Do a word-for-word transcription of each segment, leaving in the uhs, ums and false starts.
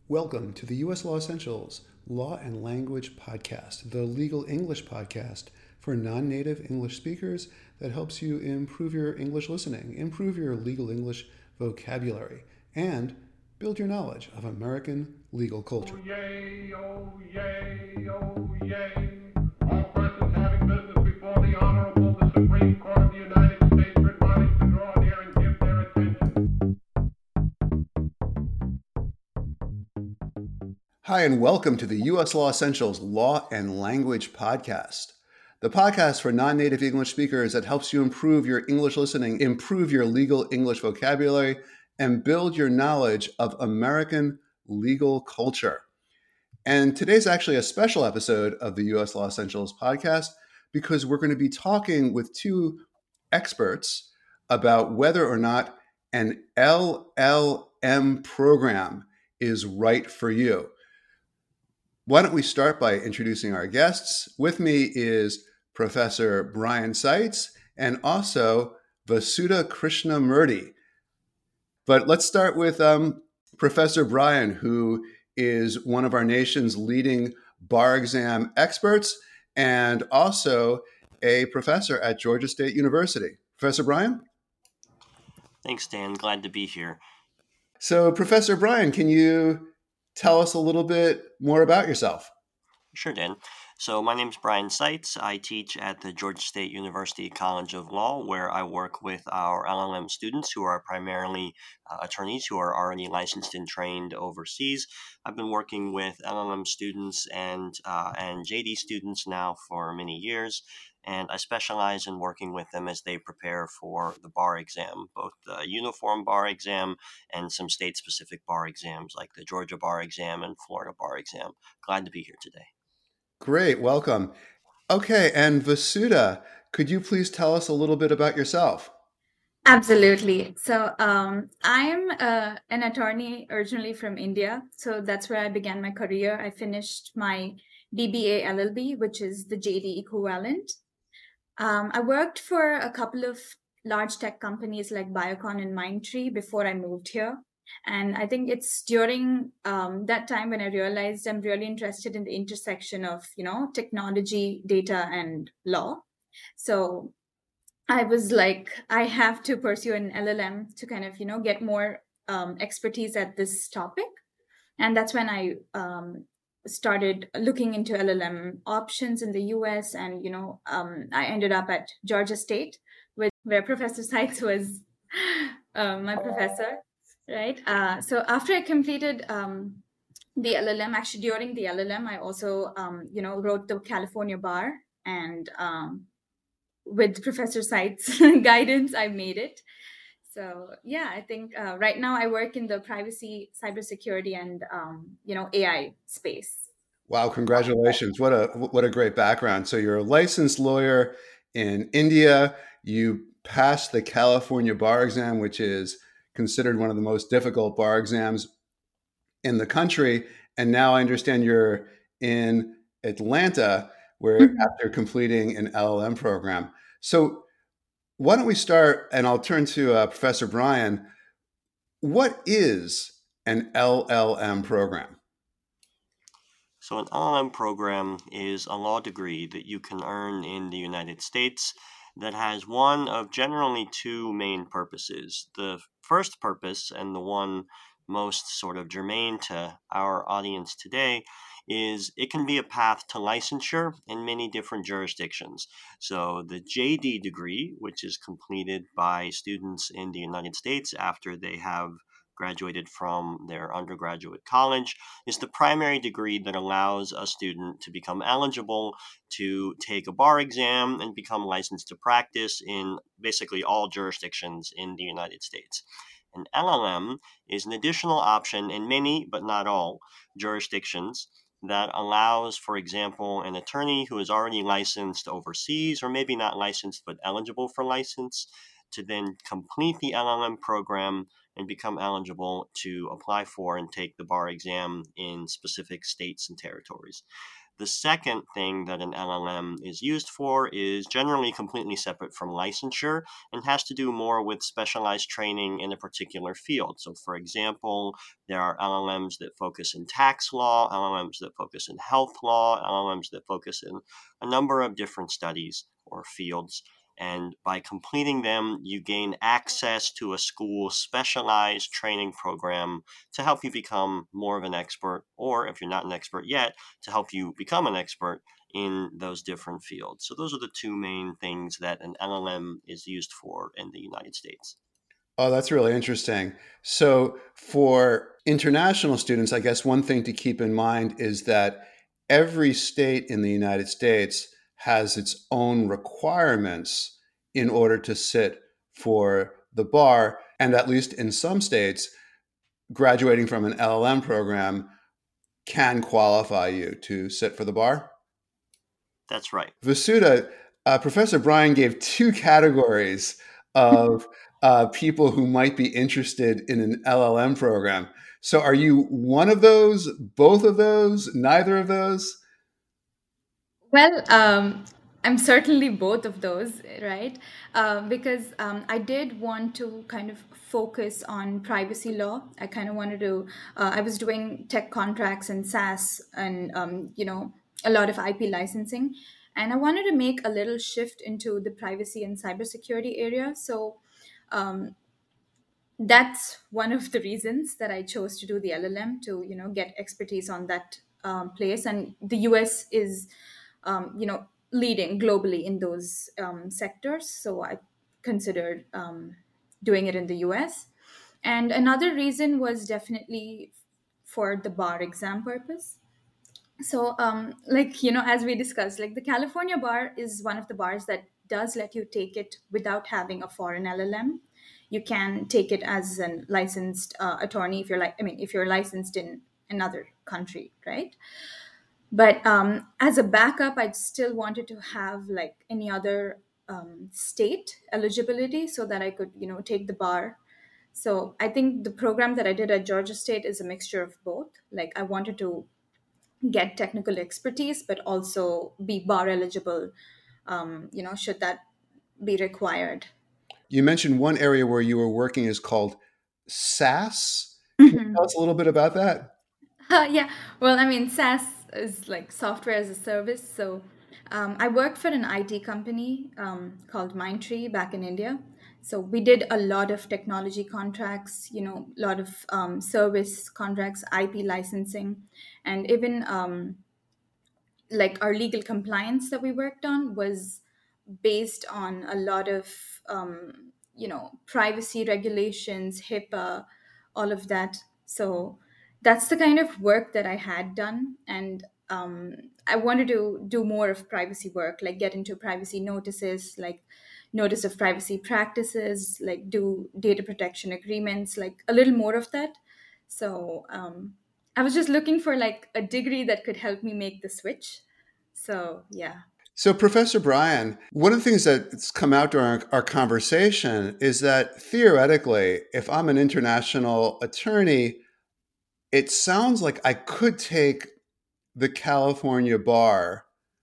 Welcome to the U S Law Essentials Law and Language Podcast, the legal English podcast for non native English speakers that helps you improve your English listening, improve your legal English vocabulary, and build your knowledge of American legal culture. Oh yay, oh yay, oh yay. All persons having business before the Honorable, the Supreme Court of the United States are admonished to draw near and give their attention. Hi, and welcome to the U S Law Essentials Law and Language Podcast, the podcast for non native English speakers that helps you improve your English listening, improve your legal English vocabulary, and build your knowledge of American legal culture. And today's actually a special episode of the U S Law Essentials podcast because we're going to be talking with two experts about whether or not an L L M program is right for you. Why don't we start by introducing our guests? With me is Professor Brian Seitz and also Vasudha Krishnamurti. But let's start with um, Professor Brian, who is one of our nation's leading bar exam experts and also a professor at Georgia State University. Professor Brian? Thanks, Dan. Glad to be here. So, Professor Brian, can you tell us a little bit more about yourself? Sure, Dan. So my name is Brian Seitz. I teach at the Georgia State University College of Law, where I work with our L L M students who are primarily uh, attorneys who are already licensed and trained overseas. I've been working with L L M students and uh, and J D students now for many years, and I specialize in working with them as they prepare for the bar exam, both the uniform bar exam and some state-specific bar exams like the Georgia bar exam and Florida bar exam. Glad to be here today. Great, welcome. Okay, and Vasudha, could you please tell us a little bit about yourself? Absolutely. So um, I'm uh, an attorney originally from India. So that's where I began my career. I finished my D B A L L B, which is the J D equivalent. Um, I worked for a couple of large tech companies like Biocon and Mindtree before I moved here. And I think it's during um, that time when I realized I'm really interested in the intersection of, you know, technology, data, and law. So I was like, I have to pursue an L L M to kind of, you know, get more um, expertise at this topic. And that's when I um, started looking into L L M options in the U S. And, you know, um, I ended up at Georgia State, with, where Professor Sykes was uh, my professor, right? Uh, so after I completed um, the L L M, actually during the L L M, I also, um, you know, wrote the California bar and um, with Professor Sykes' guidance, I made it. So yeah, I think uh, right now I work in the privacy, cybersecurity, and um, you know A I space. Wow, congratulations. What a what a great background. So you're a licensed lawyer in India. You passed the California bar exam, which is considered one of the most difficult bar exams in the country. And now I understand you're in Atlanta, where Mhm. after completing an L L M program. So why don't we start, and I'll turn to uh, Professor Brian. What is an L L M program? So an L L M program is a law degree that you can earn in the United States that has one of generally two main purposes. The first purpose, and the one most sort of germane to our audience today, is it can be a path to licensure in many different jurisdictions. So the J D degree, which is completed by students in the United States after they have graduated from their undergraduate college, is the primary degree that allows a student to become eligible to take a bar exam and become licensed to practice in basically all jurisdictions in the United States. An L L M is an additional option in many, but not all, jurisdictions that allows, for example, an attorney who is already licensed overseas, or maybe not licensed but eligible for license, to then complete the L L M program and become eligible to apply for and take the bar exam in specific states and territories. The second thing that an L L M is used for is generally completely separate from licensure and has to do more with specialized training in a particular field. So, for example, there are L L Ms that focus in tax law, L L Ms that focus in health law, L L Ms that focus in a number of different studies or fields. And by completing them, you gain access to a school's specialized training program to help you become more of an expert, or if you're not an expert yet, to help you become an expert in those different fields. So those are the two main things that an L L M is used for in the United States. Oh, that's really interesting. So, for international students, I guess one thing to keep in mind is that every state in the United States has its own requirements in order to sit for the bar. And at least in some states, graduating from an L L M program can qualify you to sit for the bar. That's right. Vasudha, uh, Professor Brian gave two categories of uh, people who might be interested in an L L M program. So are you one of those, both of those, neither of those? Well, um, I'm certainly both of those, right? Uh, because um, I did want to kind of focus on privacy law. I kind of wanted to, uh, I was doing tech contracts and SaaS and, um, you know, a lot of I P licensing. And I wanted to make a little shift into the privacy and cybersecurity area. So um, that's one of the reasons that I chose to do the L L M to, you know, get expertise on that um, place. And the U S is, um, you know, leading globally in those um, sectors. So I considered um, doing it in the U S. And another reason was definitely for the bar exam purpose. So um like you know as we discussed, like the California bar is one of the bars that does let you take it without having a foreign L L M. You can take it as a licensed uh, attorney if you're like I mean if you're licensed in another country, right? But um as a backup, I'd still wanted to have like any other um, state eligibility so that I could, you know, take the bar. So I think the program that I did at Georgia State is a mixture of both. Like I wanted to get technical expertise, but also be bar eligible, um, you know, should that be required. You mentioned one area where you were working is called SaaS. Can you tell Mhm. us a little bit about that? Uh, yeah, well, I mean, SaaS is like software as a service. So um, I worked for an I T company um, called Mindtree back in India. So we did a lot of technology contracts, you know, a lot of um, service contracts, I P licensing, and even um, like our legal compliance that we worked on was based on a lot of um, you know privacy regulations, HIPAA, all of that. So that's the kind of work that I had done, and um, I wanted to do more of privacy work, like get into privacy notices, like notice of privacy practices, like do data protection agreements, like a little more of that. So um, I was just looking for like a degree that could help me make the switch. So yeah. So, Professor Brian, one of the things that's come out during our, our conversation is that theoretically, if I'm an international attorney, it sounds like I could take the California bar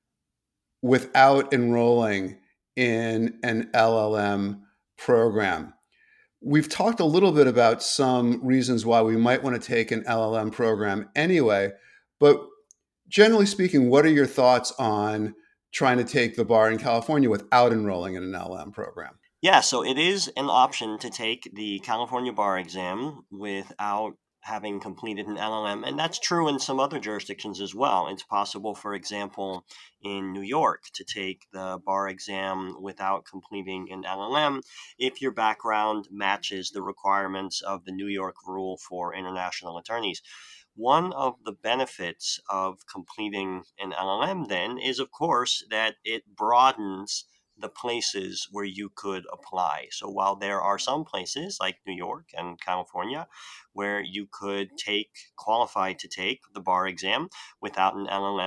without enrolling in an L L M program. We've talked a little bit about some reasons why we might want to take an L L M program anyway, but generally speaking, what are your thoughts on trying to take the bar in California without enrolling in an L L M program? Yeah, so it is an option to take the California bar exam without having completed an L L M, and that's true in some other jurisdictions as well. It's possible, for example, in New York to take the bar exam without completing an L L M if your background matches the requirements of the New York rule for international attorneys. One of the benefits of completing an L L M then is, of course, that it broadens the places where you could apply. So while there are some places like New York and California where you could take qualify to take the bar exam without an L L M,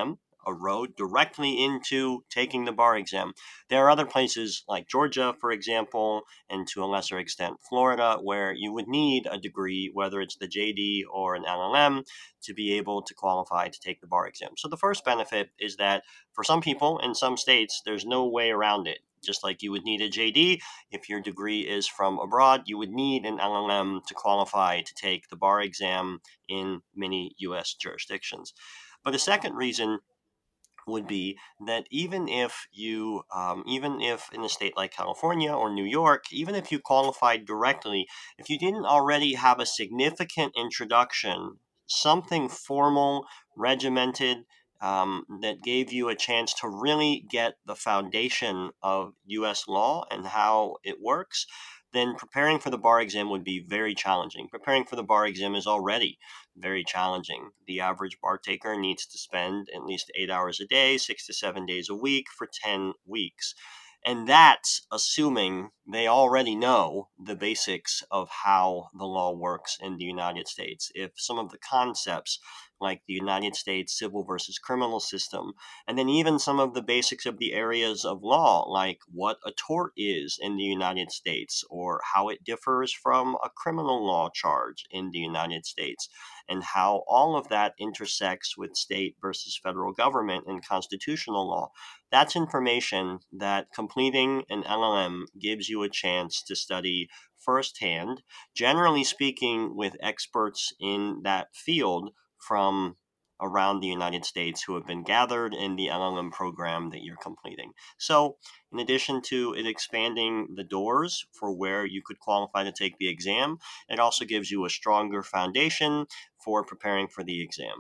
a road directly into taking the bar exam. There are other places like Georgia, for example, and to a lesser extent Florida, where you would need a degree, whether it's the J D or an L L M, to be able to qualify to take the bar exam. So the first benefit is that for some people in some states, there's no way around it. Just like you would need a J D, if your degree is from abroad, you would need an L L M to qualify to take the bar exam in many U S jurisdictions. But a second reason would be that even if you, um, even if in a state like California or New York, even if you qualified directly, if you didn't already have a significant introduction, something formal, regimented, um, that gave you a chance to really get the foundation of U S law and how it works, then preparing for the bar exam would be very challenging. Preparing for the bar exam is already very challenging. The average bar taker needs to spend at least eight hours a day, six to seven days a week for ten weeks. And that's assuming they already know the basics of how the law works in the United States. If some of the concepts, like the United States civil versus criminal system, and then even some of the basics of the areas of law, like what a tort is in the United States, or how it differs from a criminal law charge in the United States, and how all of that intersects with state versus federal government and constitutional law. That's information that completing an L L M gives you a chance to study firsthand, generally speaking, with experts in that field from around the United States who have been gathered in the L L M program that you're completing. So, in addition to it expanding the doors for where you could qualify to take the exam, it also gives you a stronger foundation for preparing for the exam.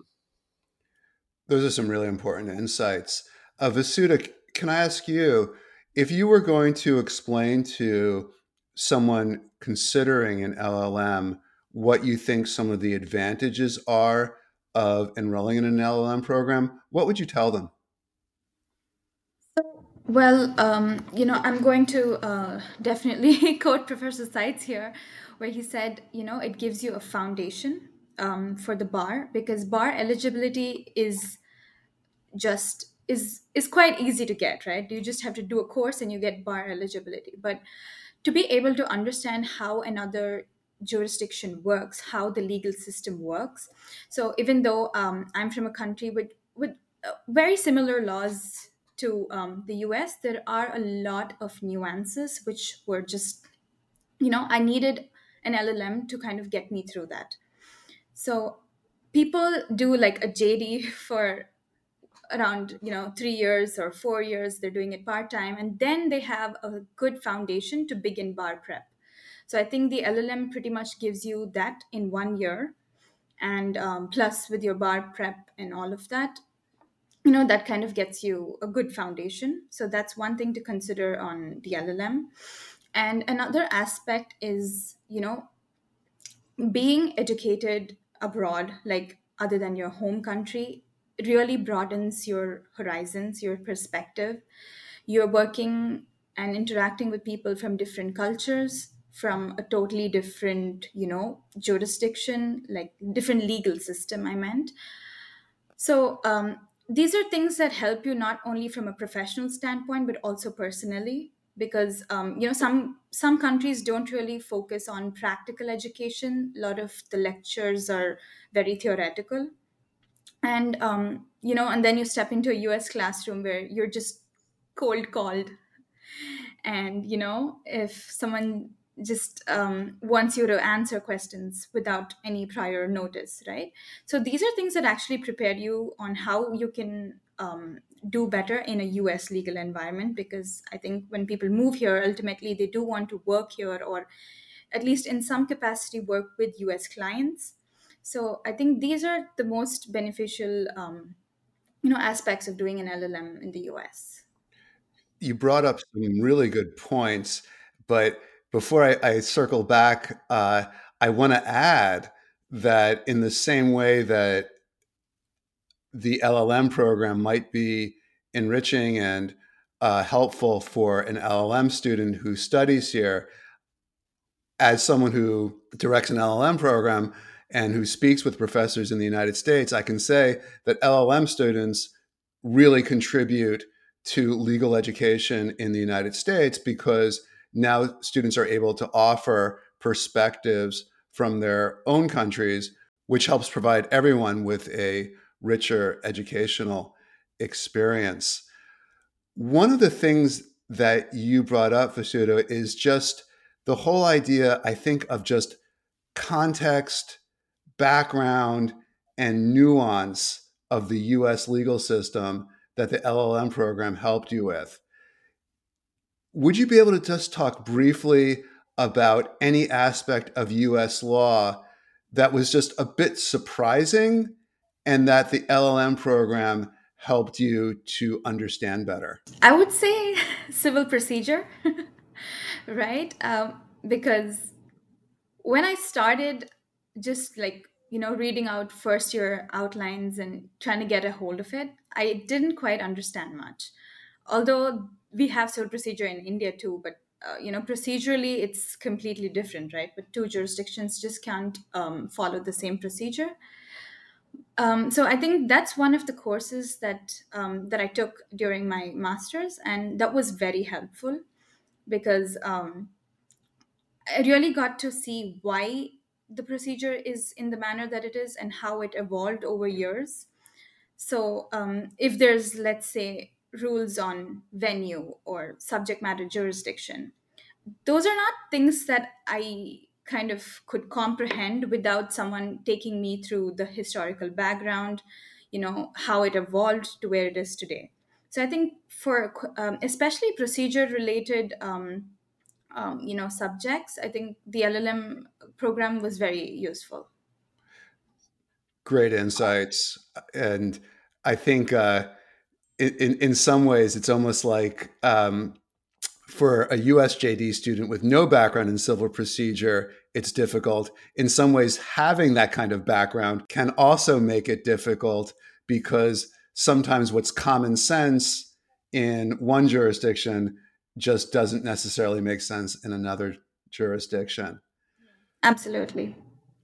Those are some really important insights. Uh, Vasudha, can I ask you, if you were going to explain to someone considering an L L M what you think some of the advantages are of enrolling in an L L M program, what would you tell them? Well, um, you know, I'm going to uh, definitely quote Professor Seitz here, where he said, you know, it gives you a foundation um, for the bar, because bar eligibility is just is is quite easy to get, right? You just have to do a course and you get bar eligibility. But to be able to understand how another jurisdiction works, how the legal system works. So even though um, I'm from a country with with uh, very similar laws to um, the U S, there are a lot of nuances which were just, you know, I needed an L L M to kind of get me through that. So people do like a J D for around, you know, three years or four years. They're doing it part time, and then they have a good foundation to begin bar prep. So I think the L L M pretty much gives you that in one year, and um, plus with your bar prep and all of that, you know, that kind of gets you a good foundation. So that's one thing to consider on the L L M. And another aspect is, you know, being educated abroad, like other than your home country, really broadens your horizons, your perspective. You're working and interacting with people from different cultures, from a totally different, you know, jurisdiction, like different legal system, I meant. So um, these are things that help you not only from a professional standpoint but also personally, because um, you know, some some countries don't really focus on practical education. A lot of the lectures are very theoretical, and um, you know, and then you step into a U S classroom where you're just cold called, and you know, if someone just um, wants you to answer questions without any prior notice, right? So these are things that actually prepare you on how you can um, do better in a US legal environment, because I think when people move here, ultimately they do want to work here, or at least in some capacity work with US clients. So I think these are the most beneficial um, you know, aspects of doing an L L M in the U S. You brought up some really good points, but before I, I circle back, uh, I want to add that in the same way that the L L M program might be enriching and uh, helpful for an L L M student who studies here, as someone who directs an L L M program and who speaks with professors in the United States, I can say that L L M students really contribute to legal education in the United States, because now students are able to offer perspectives from their own countries, which helps provide everyone with a richer educational experience. One of the things that you brought up, Vasudha, is just the whole idea, I think, of just context, background, and nuance of the U S legal system that the L L M program helped you with. Would you be able to just talk briefly about any aspect of U S law that was just a bit surprising and that the L L M program helped you to understand better? I would say civil procedure, right? Um, because when I started just like, you know, reading out first year outlines and trying to get a hold of it, I didn't quite understand much. Although we have civil procedure in India too, but uh, you know, procedurally it's completely different, right? But two jurisdictions just can't um, follow the same procedure. Um, so I think that's one of the courses that um, that I took during my masters, and that was very helpful because um, I really got to see why the procedure is in the manner that it is and how it evolved over years. So, um, if there's, let's say, rules on venue or subject matter jurisdiction, those are not things that I kind of could comprehend without someone taking me through the historical background, you know, how it evolved to where it is today. So I think for um, especially procedure related, um, um, you know, subjects, I think the L L M program was very useful. Great insights. And I think uh, in, in some ways, it's almost like um, for a U S J D student with no background in civil procedure, it's difficult. In some ways, having that kind of background can also make it difficult, because sometimes what's common sense in one jurisdiction just doesn't necessarily make sense in another jurisdiction. Absolutely.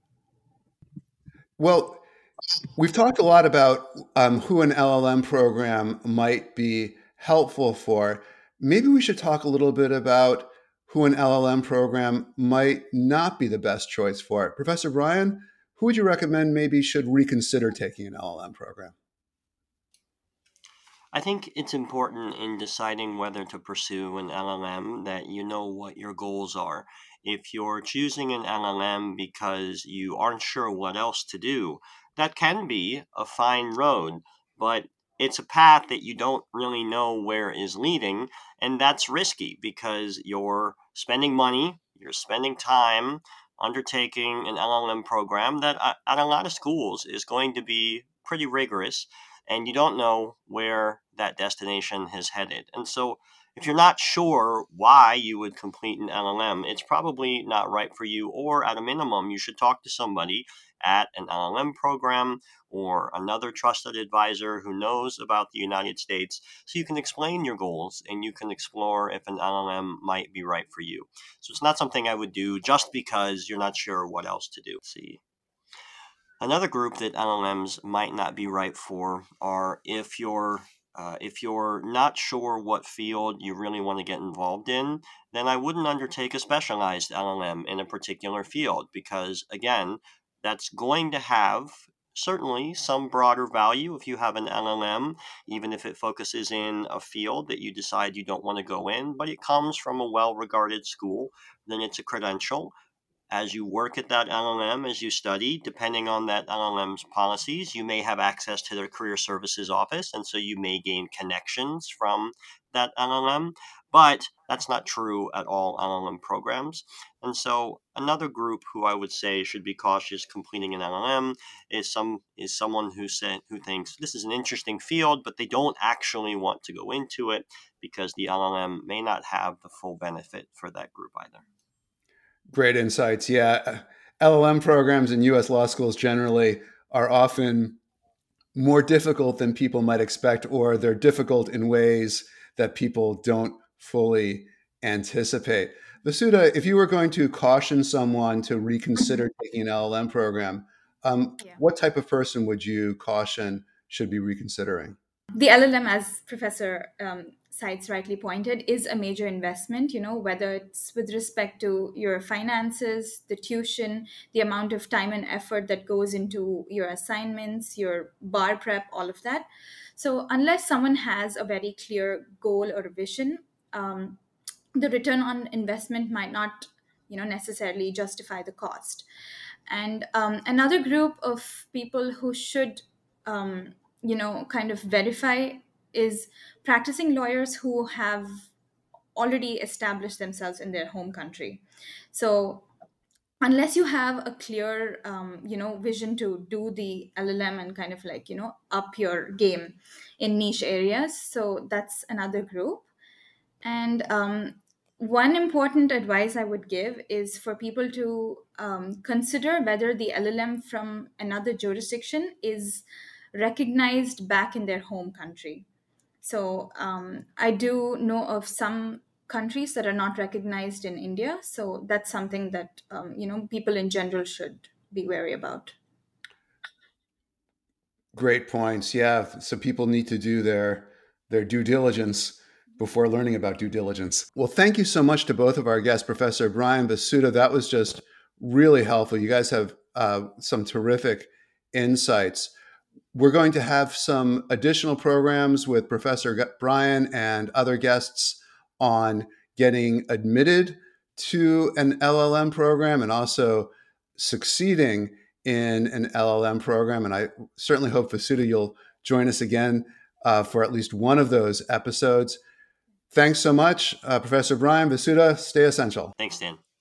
Well, we've talked a lot about um, who an L L M program might be helpful for. Maybe we should talk a little bit about who an L L M program might not be the best choice for it. Professor Brian, who would you recommend maybe should reconsider taking an L L M program? I think it's important in deciding whether to pursue an L L M that you know what your goals are. If you're choosing an L L M because you aren't sure what else to do, that can be a fine road, but it's a path that you don't really know where is leading, and that's risky because you're spending money, you're spending time undertaking an L L M program that uh, at a lot of schools is going to be pretty rigorous, and you don't know where that destination is headed. And so, if you're not sure why you would complete an L L M, it's probably not right for you, or at a minimum, you should talk to somebody at an L L M program or another trusted advisor who knows about the United States so you can explain your goals and you can explore if an L L M might be right for you. So, it's not something I would do just because you're not sure what else to do. Let's see. Another group that L L Ms might not be right for are if you're uh, if you're not sure what field you really want to get involved in, then I wouldn't undertake a specialized L L M in a particular field because, again, that's going to have certainly some broader value if you have an L L M, even if it focuses in a field that you decide you don't want to go in, but it comes from a well regarded school, then it's a credential. As you work at that L L M, as you study, depending on that L L M's policies, you may have access to their career services office, and so you may gain connections from that L L M. But that's not true at all L L M programs. And so another group who I would say should be cautious completing an L L M is some is someone who said who thinks this is an interesting field, but they don't actually want to go into it because the L L M may not have the full benefit for that group either. Great insights. Yeah. L L M programs in U S law schools generally are often more difficult than people might expect, or they're difficult in ways that people don't fully anticipate. Vasudha, if you were going to caution someone to reconsider taking an L L M program, um, Yeah. what type of person would you caution should be reconsidering? the L L M, as Professor um, Seitz rightly pointed, is a major investment, you know, whether it's with respect to your finances, the tuition, the amount of time and effort that goes into your assignments, your bar prep, all of that. So, unless someone has a very clear goal or vision, um, the return on investment might not, you know, necessarily justify the cost. And um, another group of people who should um, you know kind of verify is practicing lawyers who have already established themselves in their home country. So unless you have a clear um, you know vision to do the L L M and kind of like you know up your game in niche areas, so that's another group. And um, one important advice I would give is for people to um, consider whether the L L M from another jurisdiction is recognized back in their home country. So um, I do know of some countries that are not recognized in India. So that's something that um, you know people in general should be wary about. Great points. Yeah. So people need to do their their due diligence before learning about due diligence. Well, thank you so much to both of our guests, Professor Brian Vasuda. That was just really helpful. You guys have uh, some terrific insights. We're going to have some additional programs with Professor Brian and other guests on getting admitted to an L L M program and also succeeding in an L L M program. And I certainly hope, Vasuda, you'll join us again uh, for at least one of those episodes. Thanks so much, uh, Professor Brian Vasuda. Stay essential. Thanks, Dan.